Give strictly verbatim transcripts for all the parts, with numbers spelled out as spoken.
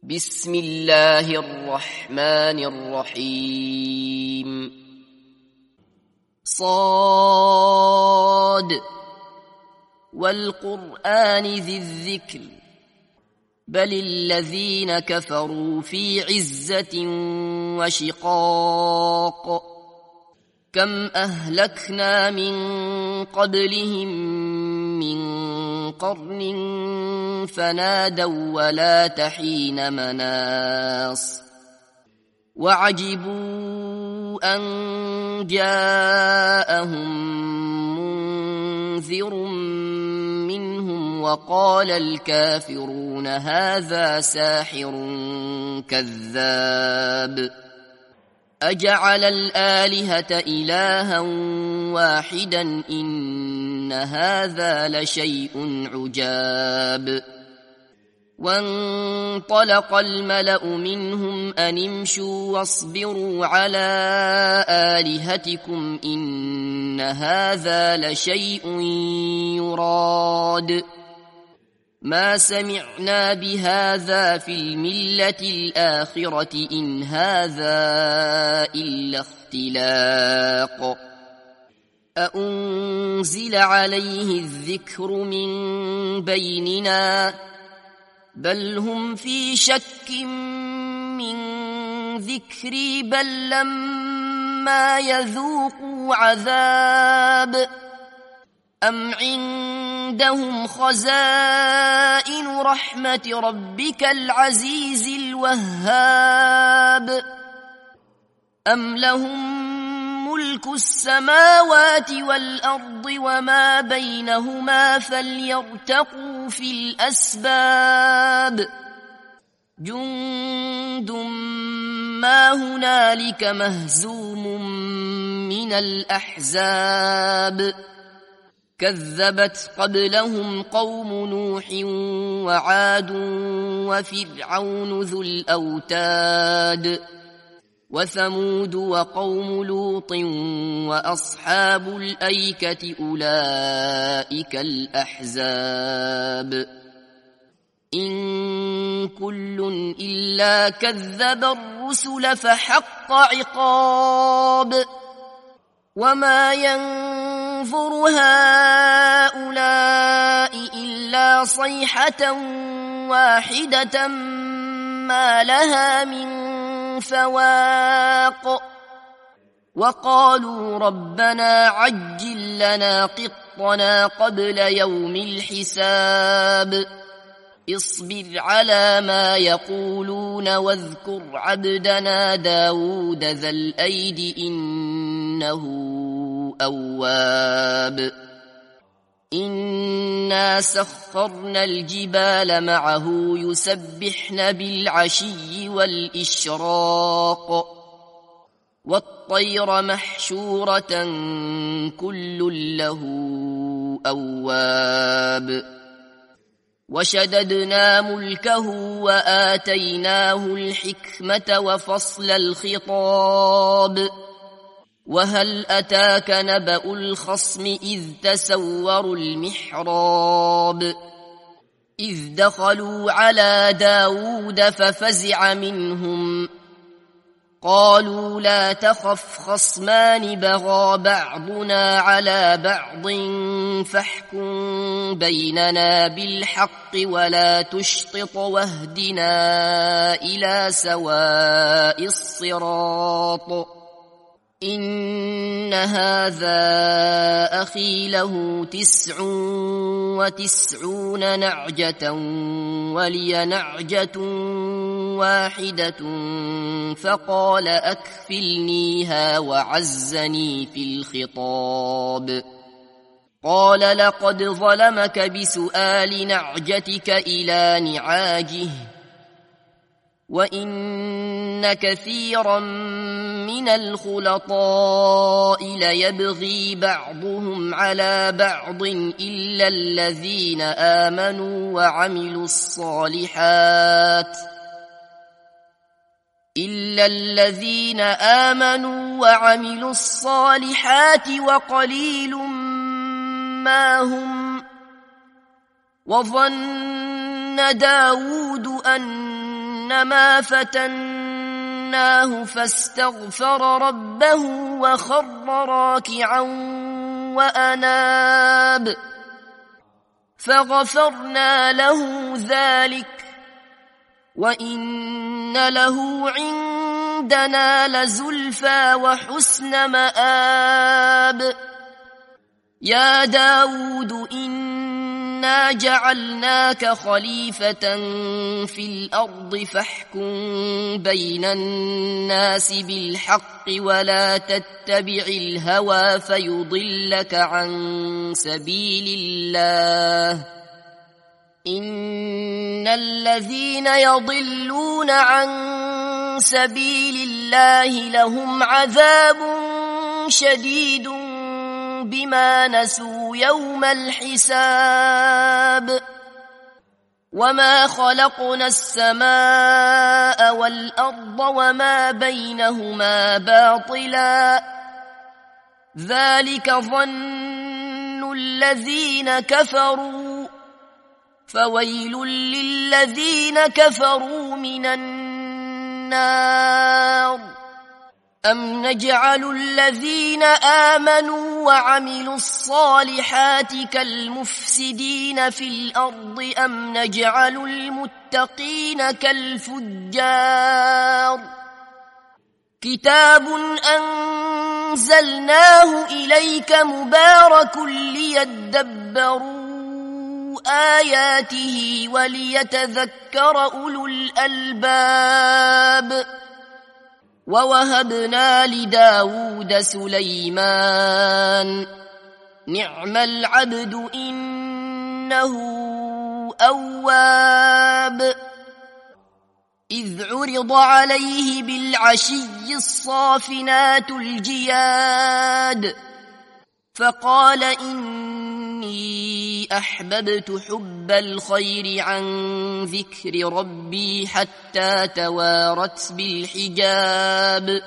بسم الله الرحمن الرحيم صاد والقرآن ذي الذكر بل الذين كفروا في عزة وشقاق كم أهلكنا من قبلهم من قرن فنادوا ولا تحين مناص وعجبوا أن جاءهم منذر منهم وقال الكافرون هذا ساحر كذاب أجعل الآلهة إلها واحدا إن هذا لشيء عجاب وانطلق الملأ منهم أن امشوا واصبروا على آلهتكم إن هذا لشيء يراد ما سمعنا بهذا في الملة الآخرة إن هذا إلا اختلاق أأنزل عليه الذكر من بيننا بل هم في شك من ذكري بل لما يذوقوا عذاب أم عندهم خزائن رحمة ربك العزيز الوهاب أم لهم ملك السماوات والأرض وما بينهما فليرتقوا في الأسباب جند ما هنالك مهزوم من الأحزاب كذبت قبلهم قوم نوح وعاد وفرعون ذو الأوتاد وثمود وقوم لوط وأصحاب الأيكة أولئك الأحزاب إن كل إلا كذب الرسل فحق عقاب وما ينظر هؤلاء إلا صيحة واحدة ما لها من فواق وقالوا ربنا عجل لنا قطنا قبل يوم الحساب اصبر على ما يقولون واذكر عبدنا داود ذا الأيد إنه أواب إنا سخرنا الجبال معه يسبحن بالعشي والإشراق والطير محشورة كل له أواب وشددنا ملكه وآتيناه الحكمة وفصل الخطاب وهل أتاك نبأ الخصم إذ تسوروا المحراب إذ دخلوا على داود ففزع منهم قالوا لا تخف خصمان بغى بعضنا على بعض فاحكم بيننا بالحق ولا تشطط واهدنا إلى سواء الصراط إن هذا أخي له تسع وتسعون نعجة ولي نعجة واحدة فقال أكفلنيها وعزني في الخطاب قال لقد ظلمك بسؤال نعجتك إلى نعاجه وإن كثيرا من الخلطاء ليبغي بعضهم على بعض إلا الذين آمنوا وعملوا الصالحات إلا الذين آمنوا وعملوا الصالحات وقليل ما هم وظن داود أن إنما فتناه فاستغفر ربه وخر راكعا وأناب فغفرنا له ذلك وإن له عندنا لزلفى وحسن مآب يا داود إنا جعلناك خليفة في الأرض فاحكم بين الناس بالحق ولا تتبع الهوى فيضلك عن سبيل الله إن الذين يضلون عن سبيل الله لهم عذاب شديد بما نسوا يوم الحساب وما خلقنا السماء والأرض وما بينهما باطلا ذلك ظن الذين كفروا فويل للذين كفروا من النار أم نجعل الذين آمنوا وعملوا الصالحات كالمفسدين في الأرض أم نجعل المتقين كالفجار كتاب أنزلناه إليك مبارك ليدبروا آياته وليتذكر أولو الألباب ووهبنا لداود سليمان نعم العبد إنه أواب إذ عرض عليه بالعشي الصافنات الجياد فقال إني أحببت حب الخير عن ذكر ربي حتى توارت بالحجاب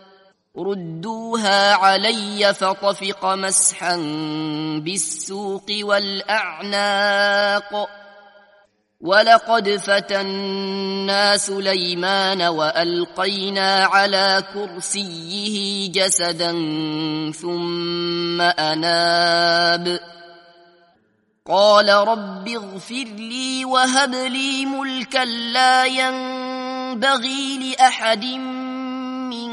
ردوها علي فطفق مسحا بالسوق والأعناق ولقد فتنا سليمان وألقينا على كرسيه جسدا ثم أناب قال رب اغفر لي وهب لي ملكا لا ينبغي لأحد من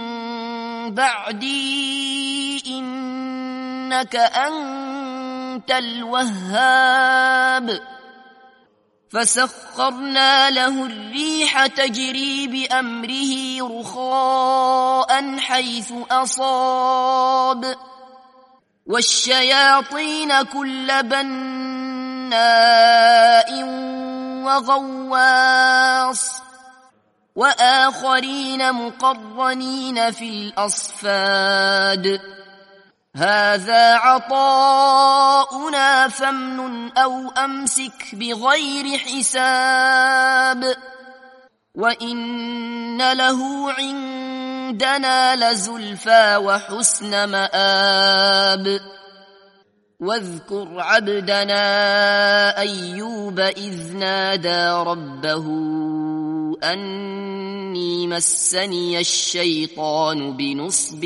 بعدي إنك أنت الوهاب فسخرنا له الريح تجري بأمره رخاء حيث أصاب والشياطين كل بناء وغواص وآخرين مقرنين في الأصفاد هذا عطاؤنا فامنن أو أمسك بغير حساب وإن له عندنا لزلفى وحسن مآب واذكر عبدنا أيوب إذ نادى ربه أني مسني الشيطان بنصب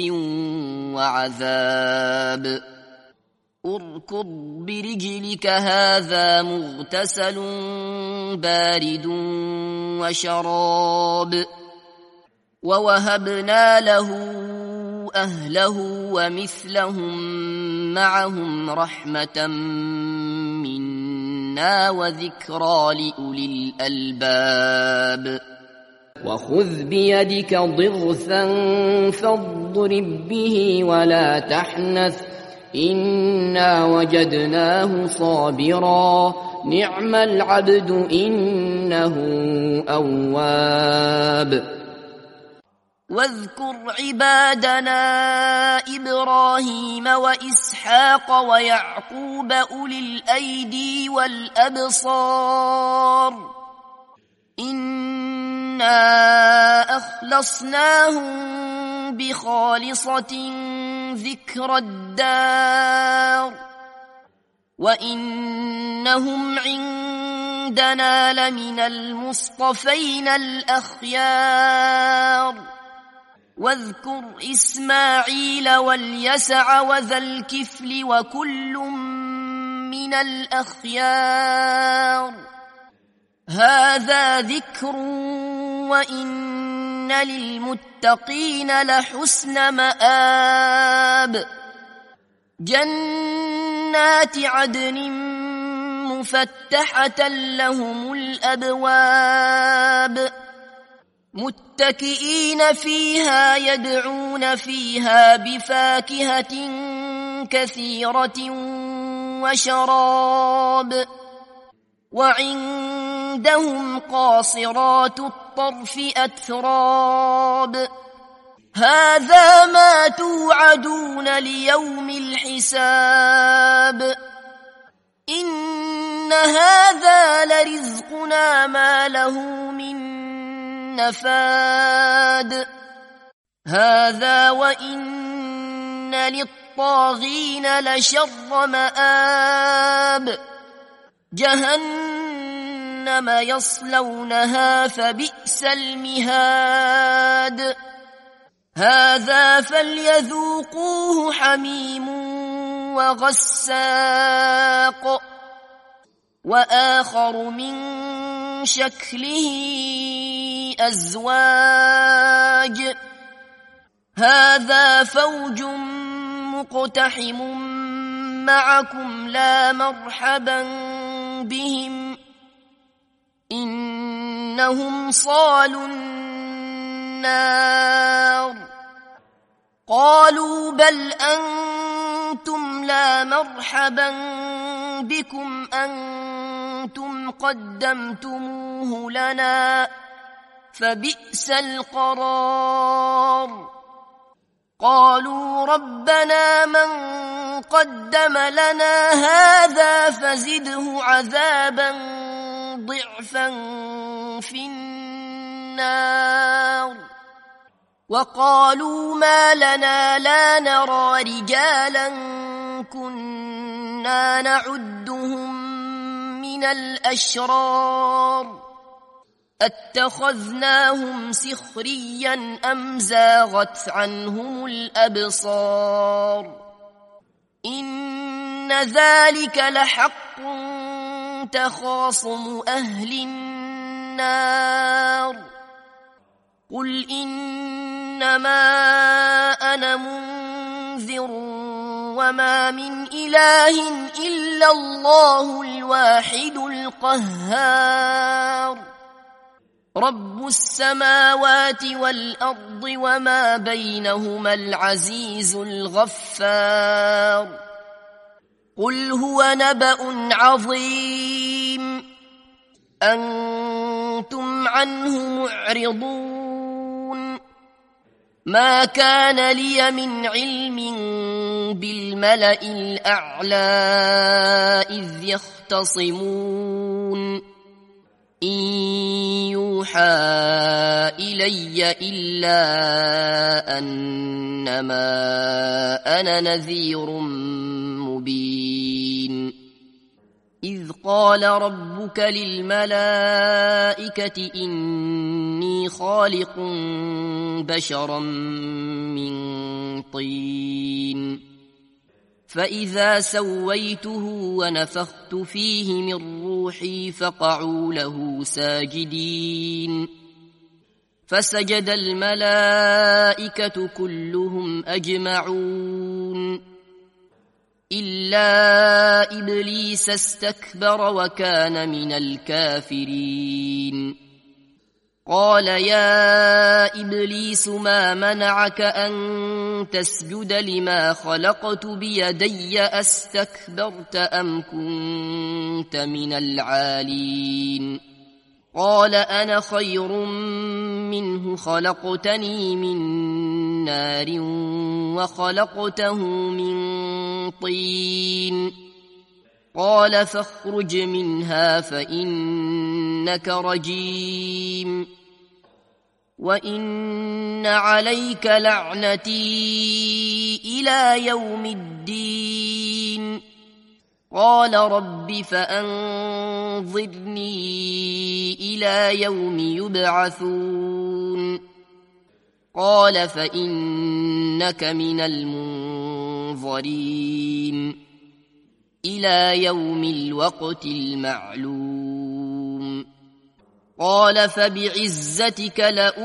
وعذاب اركض برجلك هذا مغتسل بارد وشراب ووهبنا له أهله ومثلهم معهم رحمة منا وذكرى لأولي الألباب وخذ بيدك ضغثا فاضرب به ولا تحنث إنا وجدناه صابرا نعم العبد إنه أواب واذكر عبادنا إبراهيم وإسحاق ويعقوب أولي الأيدي والأبصار إنا أخلصناهم بخالصة ذكر الدار وإنهم عندنا عندنا لمن المصطفين الأخيار واذكر إسماعيل واليسع وذا الكفل وكل من الأخيار هذا ذكر وإن للمتقين لحسن مآب جنات عدن مفتحة لهم الأبواب متكئين فيها يدعون فيها بفاكهة كثيرة وشراب وعندهم قاصرات الطرف أتراب هذا ما توعدون ليوم الحساب إن هذا لرزقنا ما له من نفاد هذا وإن للطاغين لشر مآب جهنم يصلونها فبئس المهاد هذا فليذوقوه حميم وغساق وآخر من شكله أزواج هذا فوج مقتحم معكم لا مرحبا بهم إنهم صالوا النار قالوا بل أنتم لا مرحبا بكم أنتم قدمتموه لنا فبئس القرار قالوا ربنا من قدم لنا هذا فزده عذابا ضعفا في النار وقالوا ما لنا لا نرى رجالا كنا نعدهم من الأشرار اتخذناهم سخريا أم زاغت عنهم الأبصار إن ذلك لحق تخاصم أهل النار قل إنما أنا منذر وما من إله إلا الله الواحد القهار رب السماوات والأرض وما بينهما العزيز الغفار قل هو نبأ عظيم أنتم عنه معرضون ما كان لي من علم بالملأ الأعلى إذ يختصمون إن يوحى إلي إلا أنما أنا نذير مبين إذ قال ربك للملائكة إني خالق بشرا من طين فإذا سويته ونفخت فيه من روحي فقعوا له ساجدين فسجد الملائكة كلهم أجمعون إلا إبليس استكبر وكان من الكافرين قال يا إبليس ما منعك أن تسجد لما خلقت بيدي أستكبرت أم كنت من العالين قال أنا خير منه خلقتني من نار وخلقته من طين قال فاخرج منها فإنك رجيم وإن عليك لعنتي إلى يوم الدين قال رب فأنظرني إلى يوم يبعثون قال فإنك من المنظرين إلى يوم الوقت المعلوم قال فبعزتك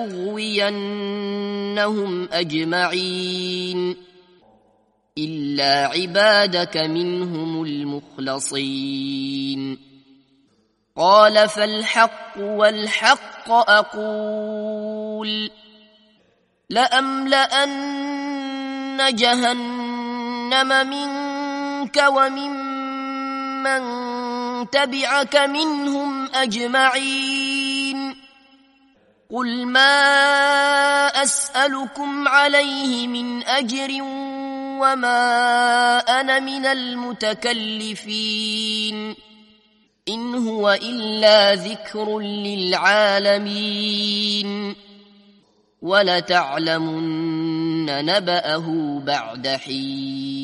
لأغوينهم أجمعين إلا عبادك منهم المخلصين قال فالحق والحق أقول لأملأن جهنم منك وممن تبعك منهم أجمعين قل ما أسألكم عليه من أجر وما أنا من المتكلفين إن هو إلا ذكر للعالمين ولتعلمن نبأه بعد حين